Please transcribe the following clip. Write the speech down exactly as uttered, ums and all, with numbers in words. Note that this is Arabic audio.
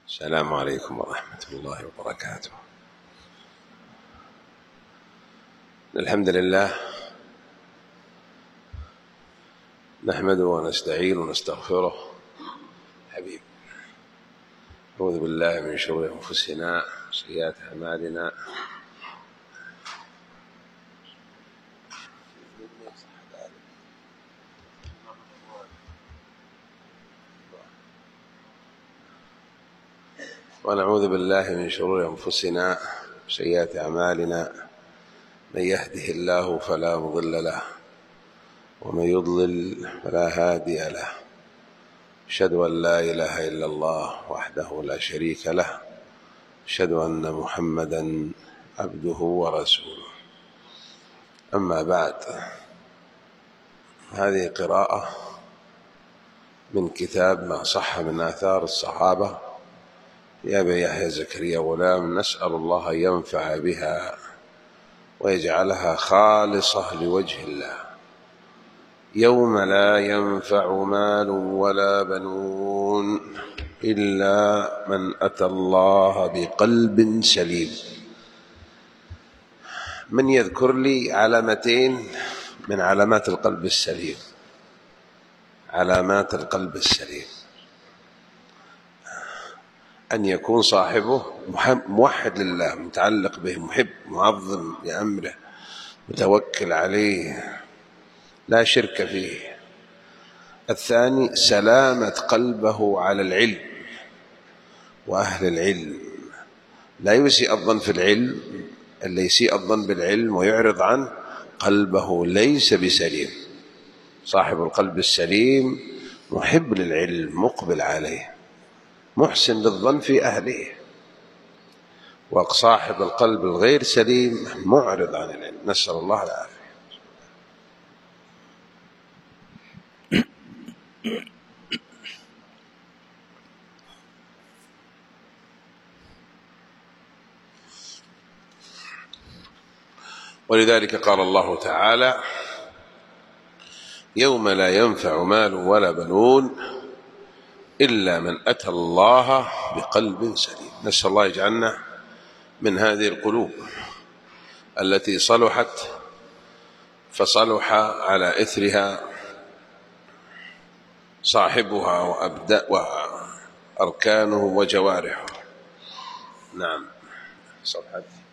السلام عليكم ورحمة الله وبركاته. الحمد لله نحمده ونستعين ونستغفره. حبيب أعوذ بالله من شرور أنفسنا وسيئات أعمالنا. ونعوذ بالله من شرور أنفسنا وسيئات أعمالنا. من يهده الله فلا مضل له ومن يضلل فلا هادي له. أشهد أن لا إله إلا الله وحده لا شريك له. أشهد أن محمدا عبده ورسوله. أما بعد، هذه قراءة من كتاب ما صح من آثار الصحابة لأبي يحيى زكريا غلام، نسأل الله أن ينفع بها ويجعلها خالصة لوجه الله. يوم لا ينفع مال ولا بنون إلا من أتى الله بقلب سليم. من يذكر لي علامتين من علامات القلب السليم؟ علامات القلب السليم أن يكون صاحبه موحد لله، متعلق به، محب، معظم لأمره، متوكل عليه، لا شرك فيه. الثاني سلامة قلبه على العلم وأهل العلم، لا يسيء الظن في العلم. اللي يسيء الظن بالعلم ويعرض عنه قلبه ليس بسليم. صاحب القلب السليم محب للعلم، مقبل عليه، محسن للظن في أهله. وصاحب القلب الغير سليم معرض عن العلم، نسأل الله العافية. ولذلك قال الله تعالى: يوم لا ينفع مال ولا بنون إلا من أتى الله بقلب سليم. نسأل الله يجعلنا من هذه القلوب التي صلحت فصلح على إثرها صاحبها وأبدأها أركانه وجوارحه. نعم، صفحة